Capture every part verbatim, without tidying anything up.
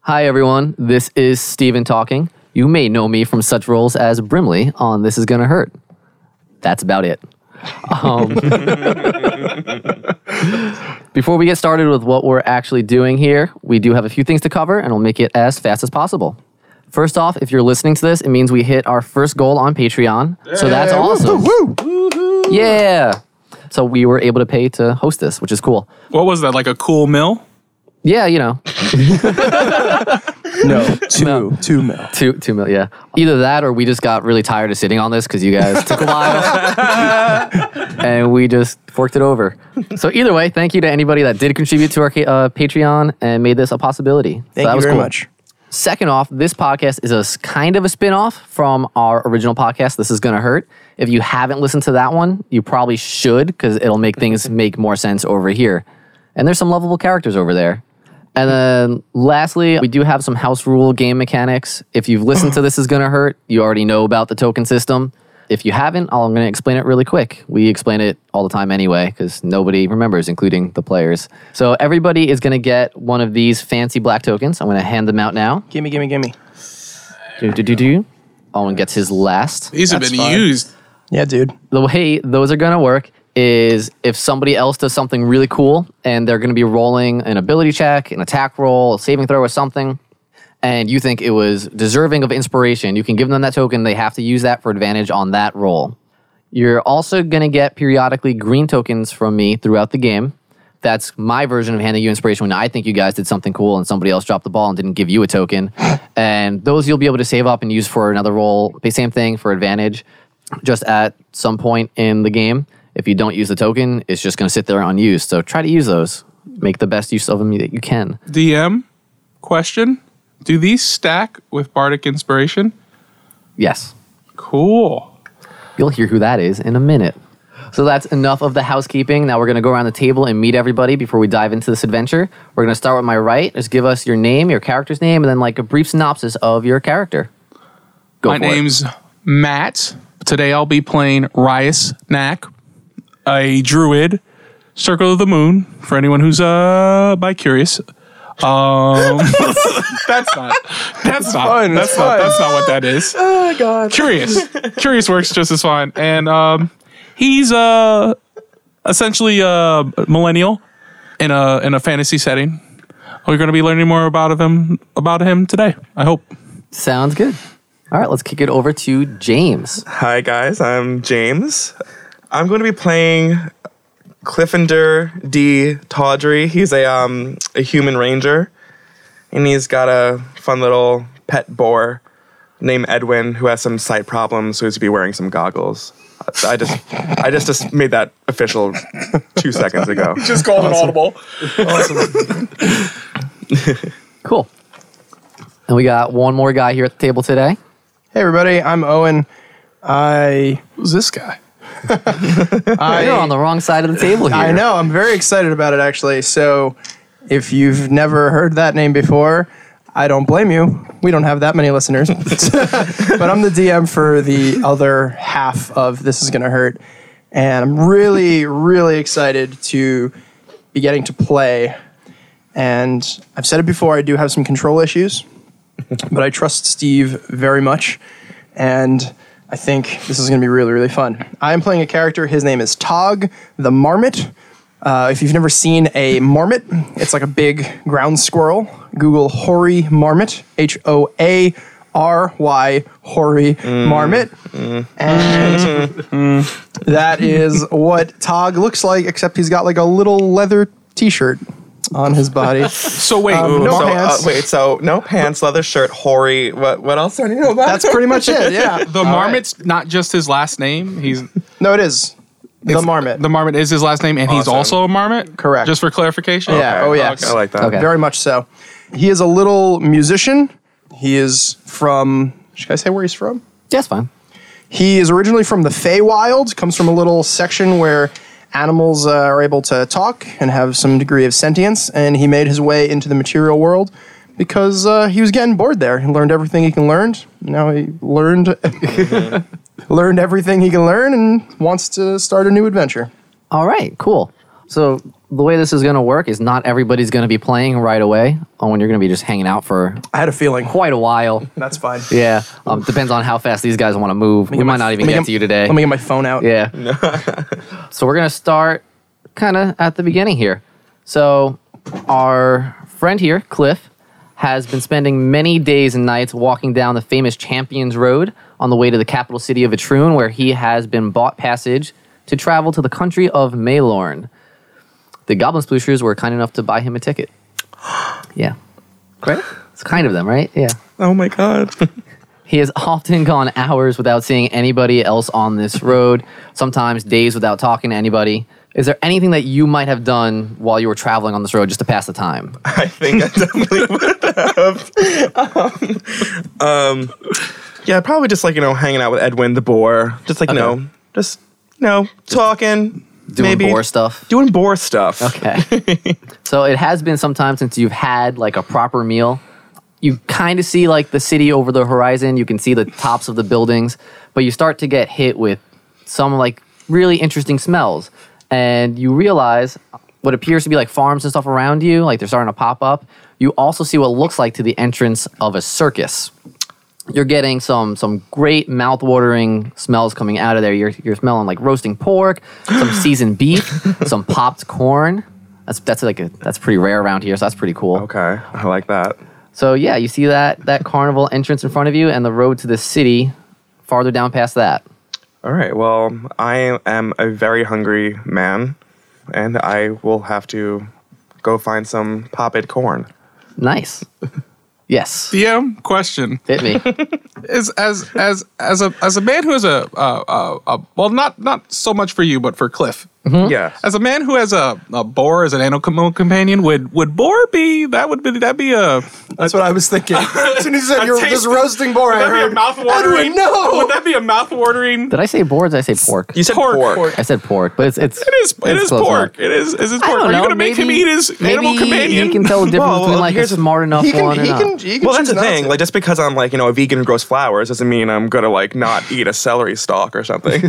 Hi, everyone. This is Steven talking. You may know me from such roles as Brimley on This Is Gonna Hurt. That's about it. Um, before we get started with what we're actually doing here, we do have a few things to cover, and we'll make it as fast as possible. First off, if you're listening to this, it means we hit our first goal on Patreon. Yeah. So that's awesome. Woo, woo, woo. Yeah. So we were able to pay to host this, which is cool. What was that, like a cool mill? Yeah, you know. no, two, no. two mil. Two, two mil, yeah. Either that or we just got really tired of sitting on this because you guys took a while. And we just forked it over. So either way, thank you to anybody that did contribute to our uh, Patreon and made this a possibility. Thank so that you was very cool. much. Second off, this podcast is a kind of a spin-off from our original podcast, This Is Gonna Hurt. If you haven't listened to that one, you probably should because it'll make things make more sense over here. And there's some lovable characters over there. And then lastly, we do have some house rule game mechanics. If you've listened to This Is Gonna Hurt, you already know about the token system. If you haven't, I'm going to explain it really quick. We explain it all the time anyway because nobody remembers, including the players. So everybody is going to get one of these fancy black tokens. I'm going to hand them out now. Gimme, gimme, gimme. Do, do, do, do. Owen gets his last. These have That's been fine. used. Yeah, dude. The way those are going to work is if somebody else does something really cool and they're going to be rolling an ability check, an attack roll, a saving throw or something, and you think it was deserving of inspiration, you can give them that token. They have to use that for advantage on that roll. You're also going to get periodically green tokens from me throughout the game. That's my version of handing you inspiration when I think you guys did something cool and somebody else dropped the ball and didn't give you a token. And those you'll be able to save up and use for another roll. Same thing for advantage, just at some point in the game. If you don't use the token, it's just going to sit there unused. So try to use those. Make the best use of them that you can. D M, question. Do these stack with Bardic Inspiration? Yes. Cool. You'll hear who that is in a minute. So that's enough of the housekeeping. Now we're going to go around the table and meet everybody before we dive into this adventure. We're going to start with my right. Just give us your name, your character's name, and then like a brief synopsis of your character. Go My for it. name's Matt. Today I'll be playing Rias Knack, a druid, Circle of the Moon, for anyone who's uh by curious. Um, that's not. That's not. fine, That's it's not. fine. That's not what that is. Oh, God. Curious. Curious works just as fine. And um, he's uh essentially a millennial in a in a fantasy setting. We're going to be learning more about him about him today, I hope. Sounds good. All right, let's kick it over to James. Hi guys, I'm James. I'm going to be playing Cliffender D. Tawdry. He's a um a human ranger, and he's got a fun little pet boar named Edwin who has some sight problems, so he's to be wearing some goggles. I just I just, just made that official two seconds ago. Just called an audible. Cool. And we got one more guy here at the table today. Hey, everybody. I'm Owen. I... Who's this guy? I You're on the wrong side of the table here. I know. I'm very excited about it, actually. So if you've never heard that name before, I don't blame you. We don't have that many listeners. But I'm the D M for the other half of This Is Gonna Hurt. And I'm really, really excited to be getting to play. And I've said it before, I do have some control issues. But I trust Steve very much. And I think this is going to be really, really fun. I am playing a character. His name is Tog the Marmot. Uh, if you've never seen a marmot, it's like a big ground squirrel. Google Hoary Marmot, H O A R Y, Hoary mm. Marmot. Mm. And mm. that is what Tog looks like, except he's got like a little leather t-shirt on his body. So wait, Um, no so, pants. Uh, wait, so no pants, leather shirt, hoary. What what else do I need to know about? That's pretty much it, yeah. the Marmot's not just his last name. He's No, it is. The it's- Marmot. The Marmot is his last name, and he's Awesome. also a Marmot? Correct. Just for clarification? Yeah, oh yes. I like that. Okay. Very much so. He is a little musician. He is from, should I say where he's from? Yeah, it's fine. He is originally from the Feywild, comes from a little section where animals uh, are able to talk and have some degree of sentience, and he made his way into the material world because uh, he was getting bored there. He learned everything he can learn. Now he learned learned everything he can learn and wants to start a new adventure. All right, cool. So the way this is going to work is not everybody's going to be playing right away. Oh, and you're going to be just hanging out for I had a feeling. quite a while. That's fine. Yeah, um, depends on how fast these guys want to move. We get might my- not even let me get get- to you today. Let me get my phone out. Yeah. So we're going to start kind of at the beginning here. So our friend here, Cliff, has been spending many days and nights walking down the famous Champions Road on the way to the capital city of Etrun, where he has been bought passage to travel to the country of Maelorn. The Goblin Splooshers were kind enough to buy him a ticket. Yeah. Right? It's kind of them, right? Yeah. Oh my god. He has often gone hours without seeing anybody else on this road, sometimes days without talking to anybody. Is there anything that you might have done while you were traveling on this road just to pass the time? I think I definitely would have. Um, um, yeah, probably just like, you know, hanging out with Edwin the boar. Just like, you Okay. know, just, you know, talking. Doing maybe boar stuff? Doing boar stuff. Okay. So it has been some time since you've had like a proper meal. You kind of see like the city over the horizon. You can see the tops of the buildings, but you start to get hit with some like really interesting smells. And you realize what appears to be like farms and stuff around you, like they're starting to pop up. You also see what looks like to the entrance of a circus. You're getting some some great mouth-watering smells coming out of there. You're you're smelling like roasting pork, some seasoned beef, some popped corn. That's that's like a that's pretty rare around here, so that's pretty cool. Okay, I like that. So yeah, you see that that carnival entrance in front of you, and the road to the city farther down past that. All right, well, I am a very hungry man, and I will have to go find some popped corn. Nice. Yes. D M question Hit me. is as as as a as a man who has a uh, uh, uh well not not so much for you but for Cliff. Yeah. As a man who has a, a boar as an animal companion, would would boar be that would be that be a That's what I was thinking. As soon as you said a you're taste- just roasting boar, I would that be heard, a mouth-watering? Edwin, no! Would that be a mouth-watering? Did I say boar or did I say pork? You said Pork. pork. Pork. I said pork, but it's it's It is. It it's is close pork. enough. It is. Is it I pork? don't Are you know. gonna make him maybe- eat his maybe animal companion? He can tell the difference Well, between like a here's the- smart enough He can, one he and not. can, he can Well, that's choose the not thing. to. Like, just because I'm like, you know, a vegan who grows flowers doesn't mean I'm gonna like not eat a celery stalk or something.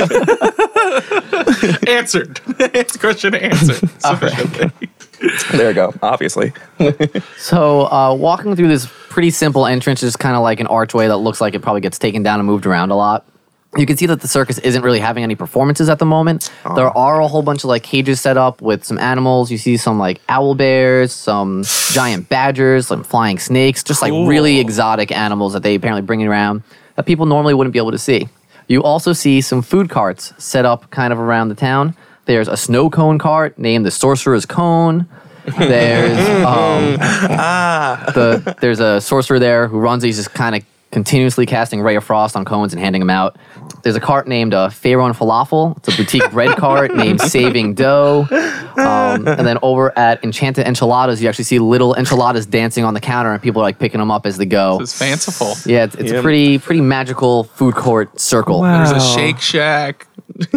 Answered. Question answered. Sufficiently. There you go. Obviously. So, uh, walking through this pretty simple entrance is kind of like an archway that looks like it probably gets taken down and moved around a lot. You can see that the circus isn't really having any performances at the moment. There are a whole bunch of like cages set up with some animals. You see some like owl bears, some giant badgers, some flying snakes, just like Cool. really exotic animals that they apparently bring around that people normally wouldn't be able to see. You also see some food carts set up kind of around the town. There's a snow cone cart named the Sorcerer's Cone. There's um, the there's a sorcerer there who runs. He's just kind of continuously casting Ray of Frost on cones and handing them out. There's a cart named uh, Pharaoh and Falafel. It's a boutique bread cart named Saving Dough. Um, and then over at Enchanted Enchiladas, you actually see little enchiladas dancing on the counter, and people are like picking them up as they go. It's fanciful. Yeah, it's, it's a Yeah. pretty pretty magical food court circle. There's a Wow. Shake Shack.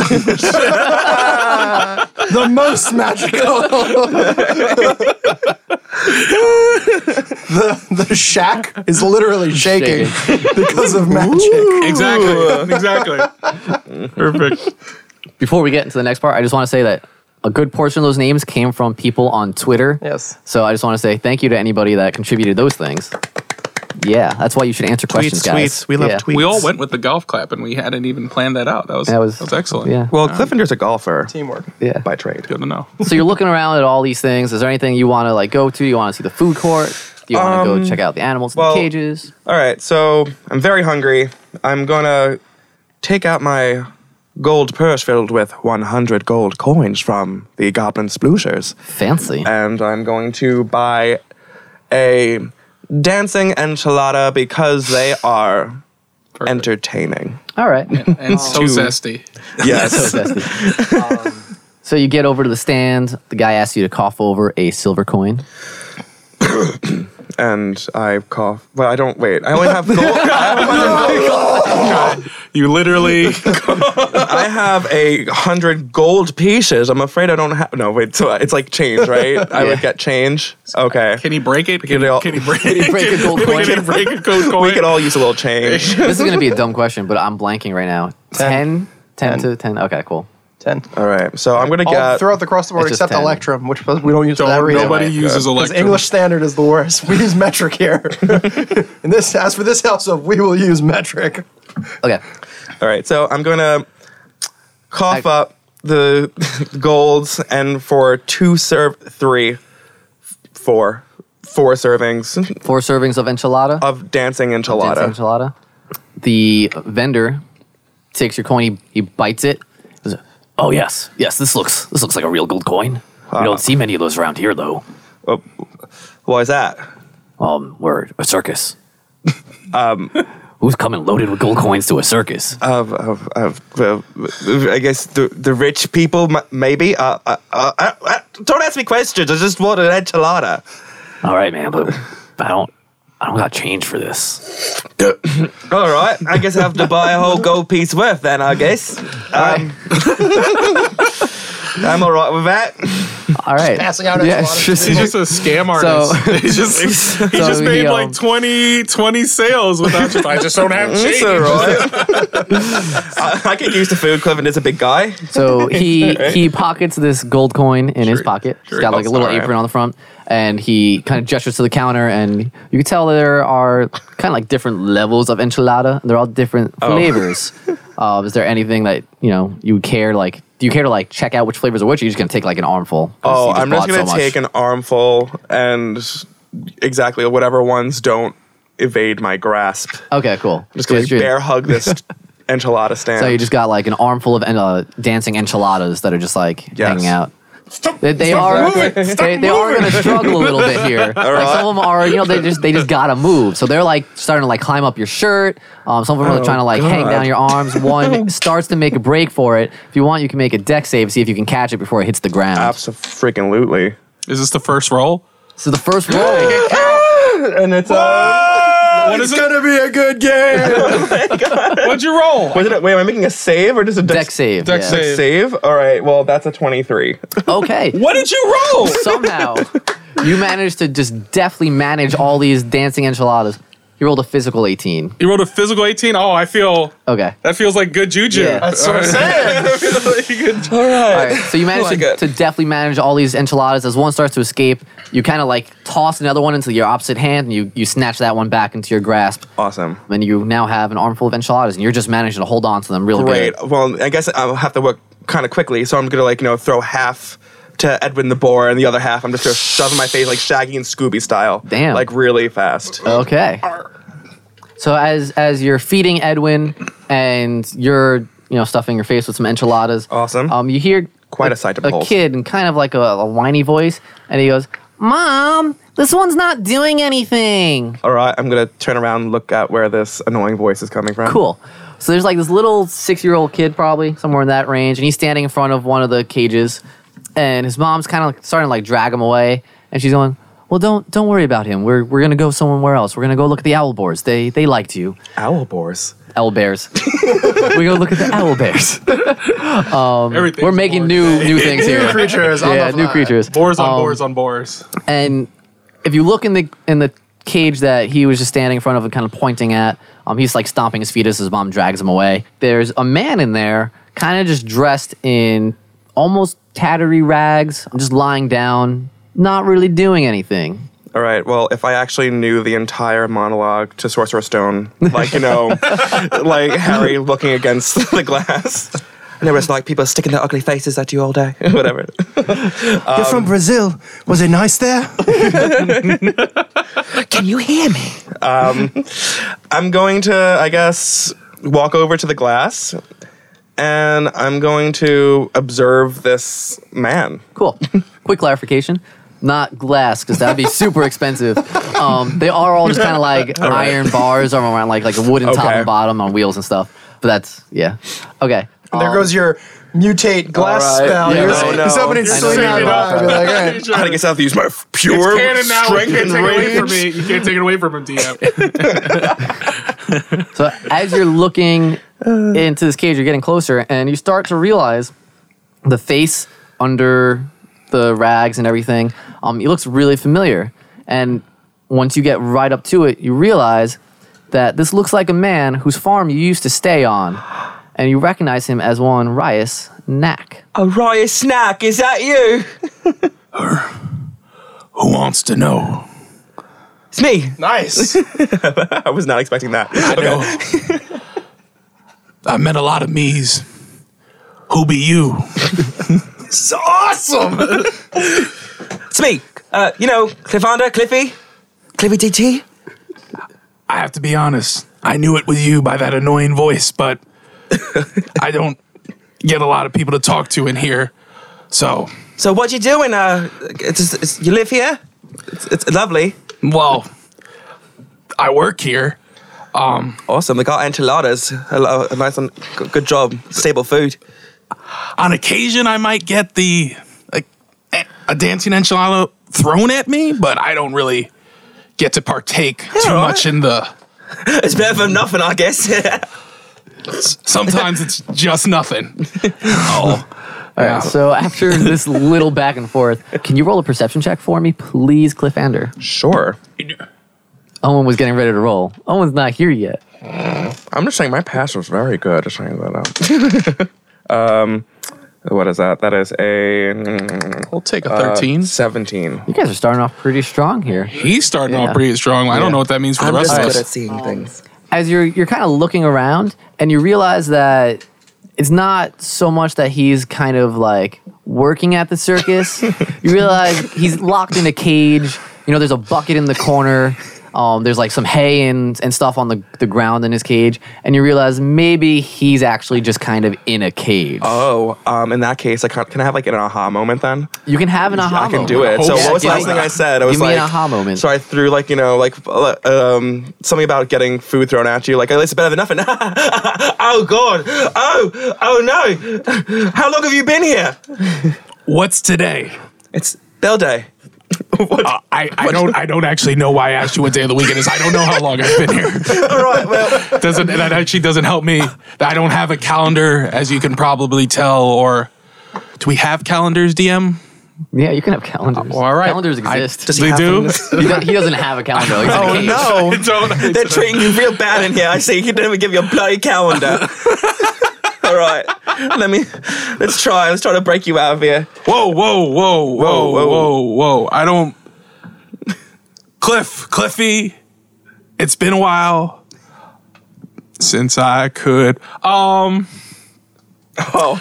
The most magical. the the shack is literally shaking because of magic. Exactly. Exactly. Perfect. Before we get into the next part, I just want to say that a good portion of those names came from people on Twitter. Yes. So I just want to say thank you to anybody that contributed those things. Yeah, that's why you should answer questions, Tweets, guys. tweets. We love Yeah. tweets. We all went with the golf clap and we hadn't even planned that out. That was That was- that was excellent. Yeah. Well, Cliffinder's a golfer Teamwork. Yeah. by trade. Good to know. So you're looking around at all these things. Is there anything you want to like go to? You want to see the food court? Do you want to Um, go check out the animals in well- the cages? All right, so I'm very hungry. I'm gonna take out my gold purse filled with one hundred gold coins from the Goblin Splooshers, Fancy. and I'm going to buy a dancing enchilada because they are Perfect. entertaining. All right. And so Two. zesty. Yes. Zesty. Um, so you get over to the stand. The guy asks you to cough over a silver coin. And I cough. Well, I don't. Wait. I only have gold. I You literally I have a hundred gold pieces. I'm afraid I don't have. No, wait. So it's like change, right? I Yeah. would get change. Okay. can he break it? Can, Can he, they all- can he break Can he break a gold coin? Can he break a gold coin? We could all use a little change. This is going to be a dumb question, but I'm blanking right now. ten? ten Ten. to ten? Okay, cool. ten. All right. So I'm gonna All get. throughout the cross the board It's just except ten. Electrum, which we don't use for that Don't, reason. nobody uses Because Electrum. English standard is the worst. We use metric here. and this, as for this house of, we will use metric. Okay. All right. So I'm gonna cough I- up the golds, and for two serve three, four, four servings Four servings of enchilada. of dancing enchilada. Dancing enchilada. The vendor takes your coin. He, he bites it. He goes, oh yes, yes. This looks this looks like a real gold coin. We don't see many of those around here, though. Oh, why is that? Um, we're a circus. um, who's coming loaded with gold coins to a circus? Of, of, of, uh, I guess the the rich people, m- maybe. Uh, uh, uh, uh, uh, don't ask me questions. I just want an enchilada. All right, man, but I don't I don't got change for this. All right. I guess I have to buy a whole gold piece worth then. I guess. Um, I'm all right with that. All right, passing out Yeah, enchiladas sure, to He's just a scam artist. So- he just, he So just made he, um, like twenty, twenty sales without just, I just don't have change. It's all right. I, I get used to food. Clevin is a big guy. So he he pockets this gold coin in his pocket. sure He's got like a he little does, alright. apron on the front, and he kind of gestures to the counter, and you can tell there are kind of like different levels of enchilada. They're all different Oh. flavors. Uh, is there anything that you know you would care like? Do you care to like check out which flavors are which? Or are you just gonna take like an armful? 'Cause Oh, you I'm just bought gonna so much? take an armful and exactly whatever ones don't evade my grasp. Okay, cool. I'm just gonna Just your- bear hug this enchilada stand. So you just got like an armful of uh, dancing enchiladas that are just like Yes. hanging out. They, they are they, they are going to struggle a little bit here. Like some of them are, you know, they just they just gotta move. So they're like starting to like climb up your shirt. Um, some of them are Oh, trying to like hang God. down your arms. One starts to make a break for it. If you want, you can make a deck save, see if you can catch it before it hits the ground. Abso-freaking-lutely. Is this the first roll? So the first roll, And it's uh, What is it? gonna be a good game. What'd you roll? was it? Wait, am I making a save or just a deck save. Deck yeah. save. Save? All right. Well, that's a twenty-three. Okay. What did you roll? Somehow, you managed to just deftly manage all these dancing enchiladas. You rolled a physical eighteen. You rolled a physical eighteen? Oh, I feel, Okay. that feels like good juju. Yeah. That's what I'm saying. All right. All right, so you managed like to, it. to deftly manage all these enchiladas. As one starts to escape, you kind of like toss another one into your opposite hand, and you, you snatch that one back into your grasp. Awesome. And you now have an armful of enchiladas, and you're just managing to hold on to them real Great. good. Well, I guess I'll have to work kind of quickly, so I'm gonna like you know throw half to Edwin the Boar, and the other half I'm just gonna shove in my face like Shaggy and Scooby style. Damn. Like really fast. Okay. So as as you're feeding Edwin, and you're you know stuffing your face with some enchiladas, Awesome. Um, you hear Quite a sight to a behold. kid in kind of like a, a whiny voice, and he goes, "Mom, this one's not doing anything." All right, I'm gonna turn around and look at where this annoying voice is coming from. Cool. So there's like this little six-year-old kid, probably somewhere in that range, and he's standing in front of one of the cages, and his mom's kind of like starting to like drag him away, and she's going, "Well, don't don't worry about him. We're we're gonna go somewhere else. We're gonna go look at the owl boars. They they liked you, Owl boars. owl bears. We go look at the owl bears. Everything's We're making board new today. new things here. New creatures on yeah, the new fly. creatures. Boars on Um, boars on boars. And if you look in the in the cage that he was just standing in front of and kind of pointing at, um, he's like stomping his feet as his mom drags him away. There's a man in there, kind of just dressed in almost tattery rags, just lying down, not really doing anything. All right. Well, if I actually knew the entire monologue to Sorcerer's Stone, like you know, like Harry looking against the glass. I never saw like people sticking their ugly faces at you all day. Whatever. You're from Brazil. Was it nice there? Can you hear me? Um, I'm going to, I guess, walk over to the glass, and I'm going to observe this man. Cool. Quick clarification. Not glass, because that'd be super expensive. Um, they are all just kind of like iron bars or around like like a wooden top Okay. and bottom on wheels and stuff. But that's yeah. Okay. There Um, goes your mutate glass All right. spell. Yeah, You're, no, no. you're somebody I know swinging you're out right. by. Be like, all right. I guess I have to use my pure It's canon now. You strength can't and take it away from rage. me. You can't take it away from him, D M. So as you're looking into this cage, you're getting closer, and you start to realize the face under the rags and everything. Um, it looks really familiar. And once you get right up to it, you realize that this looks like a man whose farm you used to stay on. and you recognize him as one Rias Knack. Oh, Rias Snack, is that you? Who wants to know? It's me. Nice. I was not expecting that. I know. I met a lot of me's. Who be you? It's awesome. It's me. Uh, you know, Cliffander, Cliffy, Cliffy T T. I have to be honest. I knew it was you by that annoying voice, but I don't get a lot of people to talk to in here. So, So what you doing? Uh, it's, it's, you live here? It's, it's lovely. well, I work here. Awesome. They got enchiladas. A, lo- a nice one. Good good job. Stable food. On occasion, I might get the like a dancing enchilada thrown at me, but I don't really get to partake too all right. much in the. It's better than nothing, I guess. Sometimes it's just nothing. Oh, All right, so after this little back and forth, can you roll a perception check for me, please, Cliffander? Sure. Owen was getting ready to roll. Owen's not here yet. I'm just saying my past was very good. Just saying that out. um, what is that? That is a We'll take a uh, thirteen. seventeen. You guys are starting off pretty strong here. He's starting Yeah. off pretty strong. I don't know what that means for I'm the rest just of good us. at seeing things. As you're you're kind of looking around, and you realize that it's not so much that he's kind of like working at the circus. You realize he's locked in a cage. You know, there's a bucket in the corner. Um, there's like some hay and, and stuff on the, the ground in his cage. And you realize maybe he's actually just kind of in a cage. Oh, um, in that case, I can, can I have like an aha moment then? You can have an aha I can moment. do it. So Yeah, what was the give last me- thing I said? I was give me like, an aha moment. So I threw like you know like uh, um, something about getting food thrown at you. Like it's better than nothing. Oh God. Oh oh no. How long have you been here? What's today? It's Bill Day. What? Uh, I, I don't I don't actually know why I asked you what day of the weekend is. I don't know how long I've been here. All right. Well, Doesn't that actually doesn't help me? I don't have a calendar, as you can probably tell. Or do we have calendars, D M? Yeah, you can have calendars. well, all right. Calendars I- exist. does he They have do? them? he, do- he doesn't have a calendar. He's in a Oh cage. no. Don't- They're treating you real bad in here. I see. You didn't even give you a bloody calendar. All right. Let me. Let's try. Let's try to break you out of here. Whoa, whoa, whoa, whoa, Whoa, whoa, whoa. whoa, I don't. Cliff, Cliffy, it's been a while since I could. Um, Oh.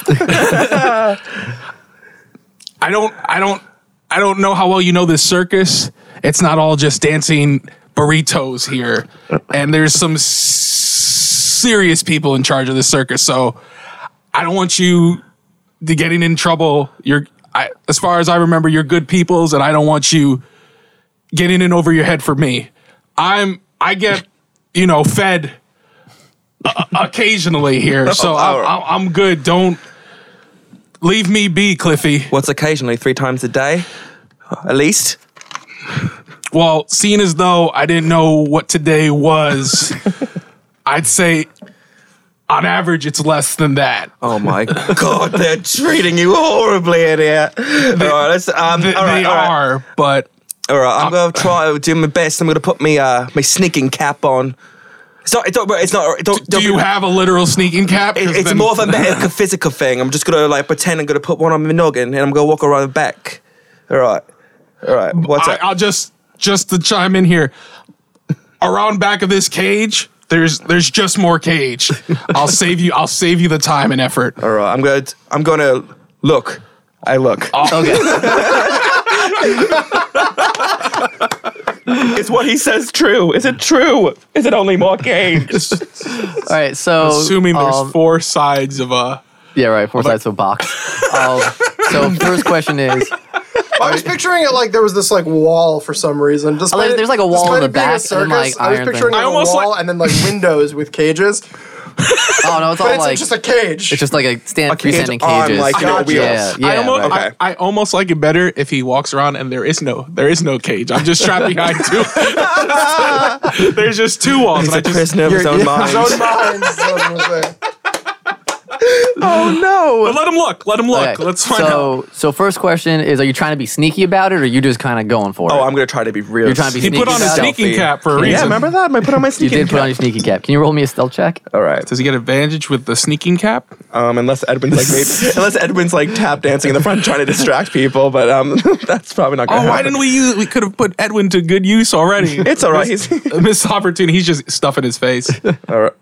I don't, I don't, I don't know how well you know this circus. It's not all just dancing burritos here, and there's some s- serious people in charge of this circus. So I don't want you to getting in trouble. You're, I, as far as I remember, you're good peoples, and I don't want you getting in over your head for me. I'm, I get, you know, fed uh, occasionally here, so I'm, I'm, I'm good. Don't leave me be, Cliffy. What's occasionally three times a day, at least. Well, seeing as though I didn't know what today was, I'd say on average it's less than that. Oh my God, they're treating you horribly in here. all right, let's. Um, Th- all right, they all right. are, but All right, I'm gonna try to do my best. I'm gonna put me uh my sneaking cap on. It's not. It's not. It's not. Don't, do don't you be- have a literal sneaking cap? 'Cause It, it's then- more of a medical physical thing. I'm just gonna like pretend I'm gonna put one on my noggin and I'm gonna walk around the back. All right, all right. What's I, up? I'll just just to chime in here. Around back of this cage, there's there's just more cage. I'll save you. I'll save you the time and effort. All right, I'm gonna. I'm gonna look. I look. Okay. Is what he says true? Is it true? Is it only more cage? All right. So Assuming there's um, four sides of a. yeah, right. Four sides of a box. Um, so first question is, I was picturing it like there was this like wall for some reason. Despite Oh, there's- it- there's, like, a wall despite in the it being a back and then, like, circus, I was iron picturing thing. like, I a almost wall like- and then like windows with cages. oh no, it's But all it's like just a cage. it's just like a stand A cage freestanding on, cages. like, you know, Gotcha. wheels. Yeah, yeah. I almost, right. I, I almost like it better if he walks around and there is no there is no cage. I'm just trapped behind two. There's just two walls. He's and I a just, prisoner of his own mind. His own mind. is what I'm gonna say. Oh no! But let him look. Let him look. Okay, Let's find so, out. So first question is: are you trying to be sneaky about it, or are you just kind of going for it? Oh, I'm gonna try to be real. You're trying to be He sneaky put on a about it? sneaking cap for a reason. Yeah, remember that? I put on my You sneaking did put cap. on your sneaky cap. Can you roll me a stealth check? All right. Does he get advantage with the sneaking cap? Um, unless Edwin's like maybe, unless Edwin's like tap dancing in the front trying to distract people, but um, that's probably not. Gonna Oh, why happen. didn't we use? We could have put Edwin to good use already. It's all right. He's Missed opportunity. He's just stuffing his face. all right.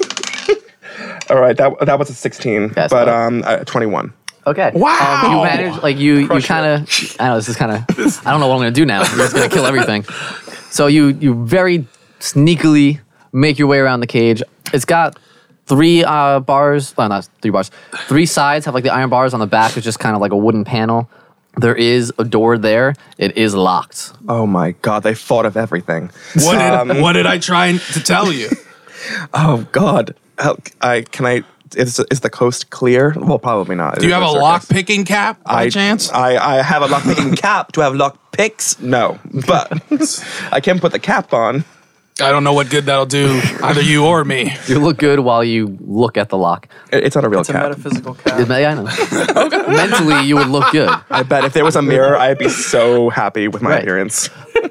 All right. That that was a sixteen, That's but fine. um, uh, twenty-one. Okay. Wow. Um, you managed, like you, you kind of. I know this is kind of. I don't know what I'm gonna do now. You're just gonna kill everything. So you, you very sneakily make your way around the cage. It's got three uh, bars. Well, not three bars. Three sides have like the iron bars. On the back is just kind of like a wooden panel. There is a door there. It is locked. Oh my God! They thought of everything. What did What did I try to tell you? Oh God! How, I can I. Is, is the coast clear? Well, probably not. Do you have a lock picking cap by I, chance? I, I have a lock picking cap. Do I have lock picks? No, but I can put the cap on. I don't know what good that'll do, either you or me. You look good while you look at the lock. It- It's not a real It's a cap. metaphysical cap. Yeah, I know. Mentally, you would look good. I bet if there was a mirror, I'd be so happy with my Right. appearance.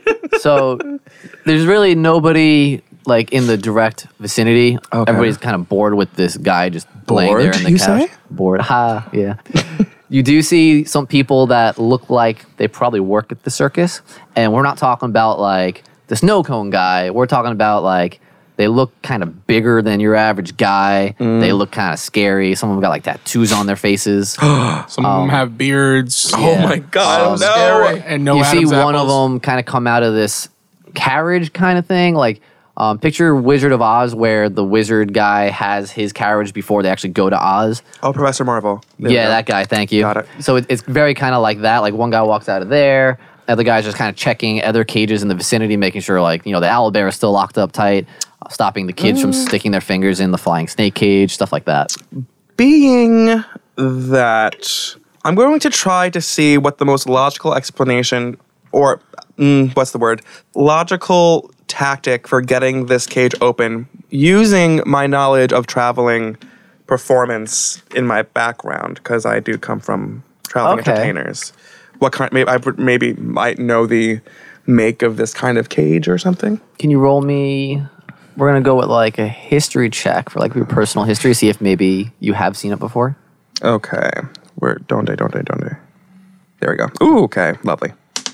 So there's really nobody like in the direct vicinity. Okay. Everybody's kind of bored with this guy just laying there Bored, in the you couch. say? Bored. Ha, yeah. You do see some people that look like they probably work at the circus, and we're not talking about like the snow cone guy. We're talking about like they look kind of bigger than your average guy. Mm. They look kind of scary. Some of them got like tattoos on their faces. Some of them have beards. Oh Yeah. my God! So no. scary. And no you Adam's see one of apples. them kind of come out of this carriage kind of thing. Like, um, picture Wizard of Oz, where the wizard guy has his carriage before they actually go to Oz. Oh, Professor Marvel. There we Yeah, go. that guy. Thank you. Got it. So it, it's very kind of like that. Like one guy walks out of there, other guy's just kind of checking other cages in the vicinity, making sure like you know the owlbear is still locked up tight, uh, stopping the kids from sticking their fingers in the flying snake cage, stuff like that. Being that I'm going to try to see what the most logical explanation, or mm, what's the word, logical tactic for getting this cage open using my knowledge of traveling performance in my background, because I do come from traveling Okay. entertainers. What kind? Maybe I would- maybe might know the make of this kind of cage or something. Can you roll me? We're gonna go with like a history check for like your personal history, see if maybe you have seen it before. Okay, where don't I don't I don't I? There we go. Ooh, okay, lovely.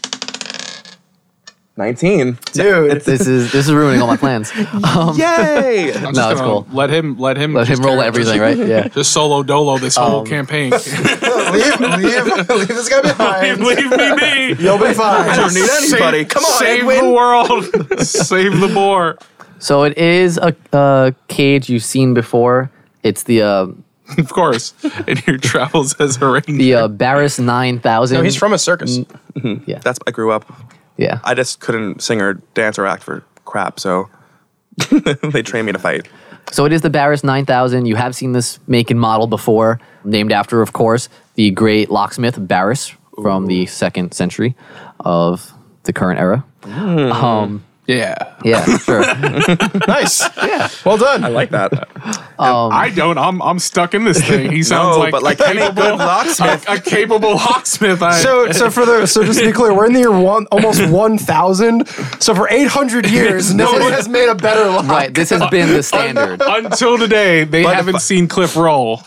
Nineteen. Dude, This is this is ruining all my plans. Um, Yay! I'm No, just it's gonna cool. Let him. Let him. Let him just roll carry- everything, just- right? Yeah. Just solo dolo this whole Um, campaign. leave, leave, leave this guy behind. Leave me be. You'll be fine. I don't need anybody. Come on, Save Edwin. the world. Save the boar. So it is a, a cage you've seen before. It's the uh, Of course. In your travels as a ranger. the uh, Barris nine thousand. No, he's from a circus. That's I grew up. Yeah. I just couldn't sing or dance or act for crap, so they trained me to fight. So it is the Barris nine thousand. You have seen this make and model before, named after, of course, the great locksmith Barris from the second century of the current era. Um, yeah. yeah, sure. Nice. Yeah. Well done. I like that. I don't. I'm I'm stuck in this thing. He sounds No, like but like a any capable, good locksmith. a, a capable locksmith. I, So, so for the so just to be clear, we're in the year one, almost one thousand. So for eight hundred years, no one has made a better lock. Right, this has been the standard. until today, they But- haven't but- seen Cliff roll.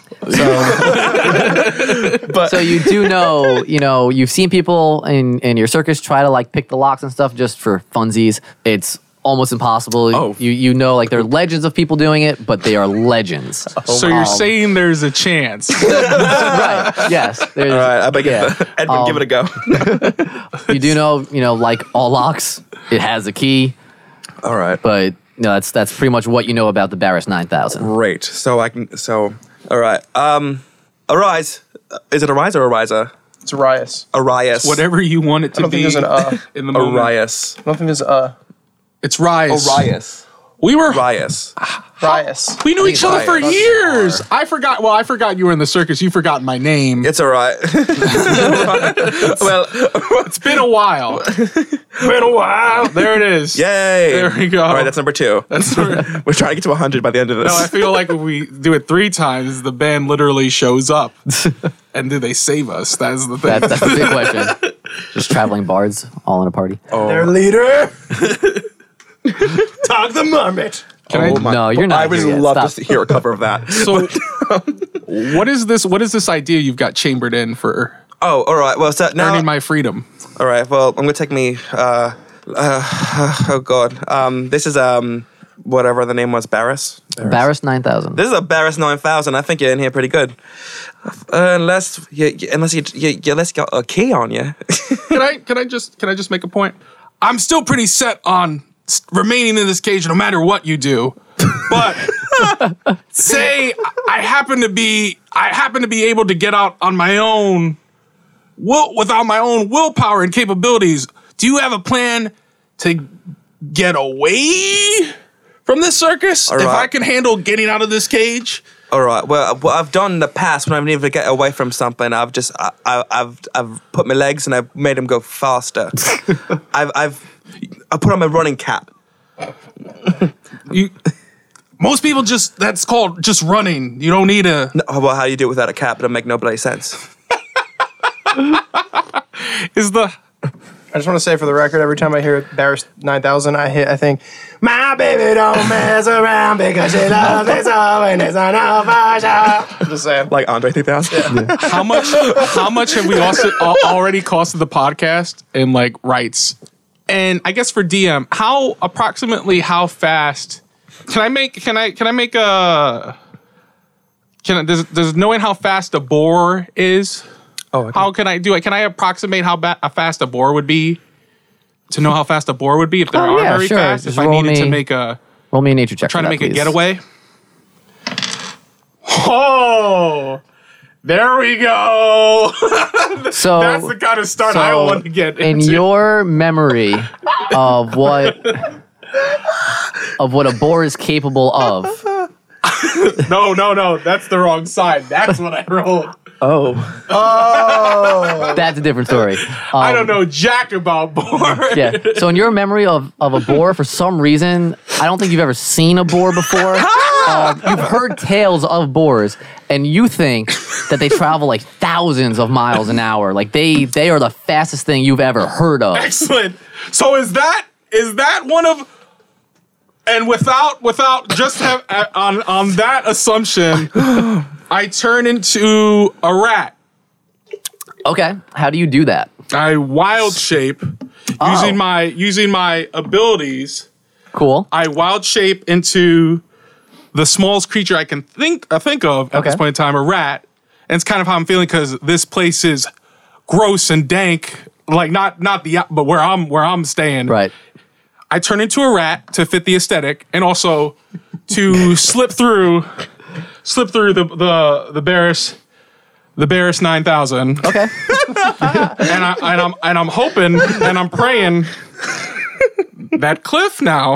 So you do know, you know, you've seen people in, in your circus try to like pick the locks and stuff just for funsies. It's almost impossible. Oh. You you know, like there are legends of people doing it, but they are legends. So you're Um, saying there's a chance. right? Yes. There's, All right, I bet yeah. Edwin, give it a go. You do know, you know, like all locks, it has a key, All right. but you know, that's that's pretty much what you know about the Barris nine thousand. Great. So I can. So all right. Um, Arise. Is it Arise or Ariza? It's Arias. Arias. Whatever you want it to I don't be. think there's an uh. in the moment. Arias. I don't think there's uh. It's Rise. Arias. We were Arias. Rias. We knew each other for Rias. years. I forgot. Well, I forgot you were in the circus. You've forgotten my name. It's all right. Well, It's been a while. Been a while. There it is. yay! There we go. All right, that's number two. That's no, We're trying to get to one hundred by the end of this. I feel like if we do it three times, the band literally shows up. And do they save us? That's the thing. That's, that's the big question. Just traveling bards all in a party. Their leader. Tog the Marmot. Can I- Oh my- No, you're not I would here yet. love Stop. to hear a cover of that. So, what is this? What is this idea you've got chambered in for Oh, all right. Well, so now, earning my freedom? all right. Well, I'm gonna take me. Uh, uh, oh God. Um, this is um, whatever the name was, Barris. Barris nine thousand. This is a Barris nine thousand. I think you're in here pretty good. Uh, unless you, you- unless you, you, you unless you got a key on you. Can I? Can I just? Can I just make a point? I'm still pretty set on s- remaining in this cage no matter what you do. But say I happen to be I happen to be able to get out on my own will without my own willpower and capabilities. Do you have a plan to get away from this circus? All If right. I can handle getting out of this cage? All right. Well, what I've done in the past when I've needed to get away from something, I've just I, I, I've I've put my legs and I've made them go faster. I've I've I put on my running cap. You most people just that's called just running. You don't need a No, well, how do you do it without a cap? It'll make no bloody sense. is the I just want to say for the record, every time I hear Barris nine thousand, I hit. I think, my baby don't mess around because she loves me so and it's on a fire. I'm just saying. Like Andre three thousand. how much how much have we also al- already costed the podcast in like rights? And I guess for D M, how approximately how fast can I make can I can I make a can I, does does knowing how fast a boar is? Oh, okay. How can I do it? Can I approximate how ba- a fast a boar would be? To know how fast a boar would be if they Oh, are yeah, very sure. fast. Just If I roll needed to me- make a Roll me a nature check. trying for to that, make a please. getaway. Oh, there we go. So That's the kind of start I so want to get in into. your memory of what of what a boar is capable of. no, no, no. That's the wrong side. That's what I rolled. Oh. That's a different story. I Um, don't know jack about boar. Yeah. So in your memory of, of a boar, for some reason, I don't think you've ever seen a boar before. Um, you've heard tales of boars, and you think that they travel like thousands of miles an hour. Like they they are the fastest thing you've ever heard of. Excellent. So is that is that one of and without without just have uh, on on that assumption, I turn into a rat. Okay. How do you do that? I wild shape Oh. using my using my abilities. Cool. I wild shape into the smallest creature I can think uh, think of at Okay. this point in time, a rat. And it's kind of how I'm feeling because this place is gross and dank. Like not not the but where I'm where I'm staying. Right. I turn into a rat to fit the aesthetic, and also to slip through slip through the the the Barris the Barris nine thousand. Okay. And I and I'm and I'm hoping and I'm praying that Cliff now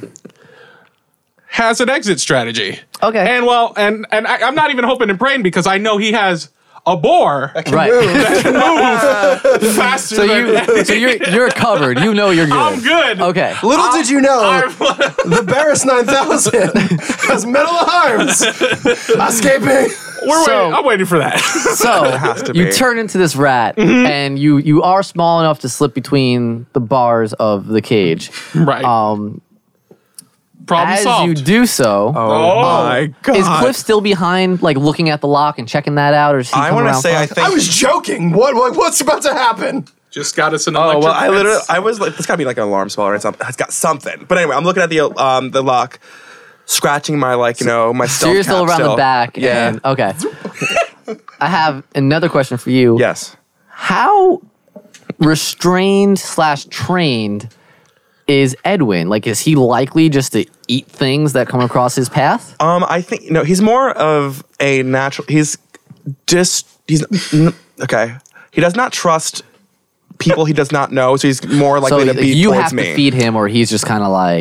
has an exit strategy. Okay. And well, and and I, I'm not even hoping and praying because I know he has a boar Right. faster So than you so you're you're covered. You know you're good. I'm good. Okay. Little did you know, I'm- the Barris nine thousand has metal arms. Escaping. We're So- waiting. I'm waiting for that. So has to you be. turn into this rat, and you you are small enough to slip between the bars of the cage. right. Um, Problem as solved. you do so, Oh, my God. is Cliff still behind, like looking at the lock and checking that out, or is he I want to say I think. I was joking. What, what what's about to happen? Just got us an Oh electric well, I fence. literally, I was like, this gotta be like an alarm spell or something. It's got something. But anyway, I'm looking at the um the lock, scratching my like you know my So stealth you're still cap around still. the back. Yeah. And, okay. I have another question for you. Yes. How restrained slash trained is Edwin? Like, is he likely just to eat things that come across his path? Um, I think you know he's more of a natural. He's just he's n- okay. He does not trust people he does not know, so he's more So likely to like, be you towards have me. to feed him, or he's just kind of like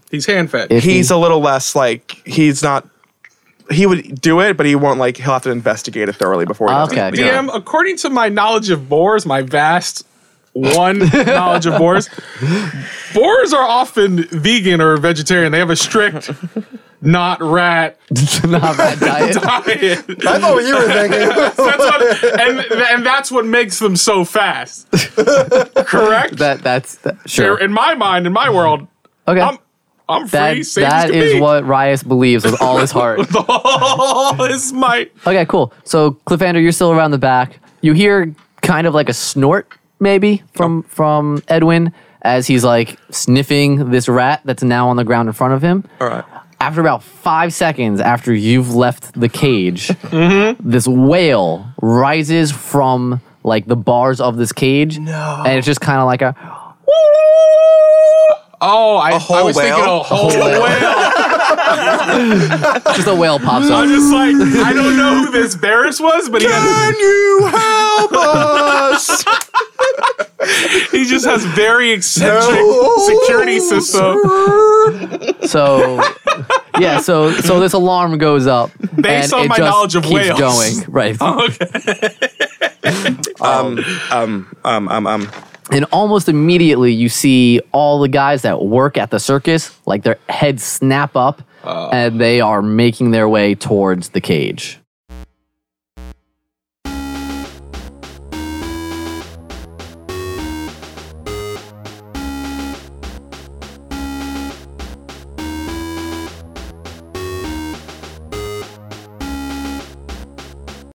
He's hand fed. If He's he- a little less like he's not. He would do it, but he won't like. He'll have to investigate it thoroughly before. He does Okay, it. good. D M, according to my knowledge of boars, my vast one knowledge of boars, boars are often vegan or vegetarian. They have a strict not rat not bad diet. diet. I know what you were thinking. That's what, and, and that's what makes them so fast. Correct? That that's that, They're- sure. in my mind, in my world, Okay. I'm I'm free, that safe as that can is be. what Rias believes with all his heart. all his might. Okay, cool. So Cliffander, you're still around the back. You hear kind of like a snort, maybe from from Edwin as he's like sniffing this rat that's now on the ground in front of him. All right. After about five seconds after you've left the cage, Mm-hmm. this whale rises from like the bars of this cage, No. and it's just kind of like a Oh, I, whole I was thinking whale? a whole whale. whale. just a whale pops I'm up. just like, I don't know who this Barris was, but he has, Can you help us? he just has very eccentric No. security system. So yeah, so so this alarm goes up Based and on it my just knowledge of keeps whales. going right. um, um, um, um, um. And almost immediately, you see all the guys that work at the circus, like their heads snap up, and they are making their way towards the cage.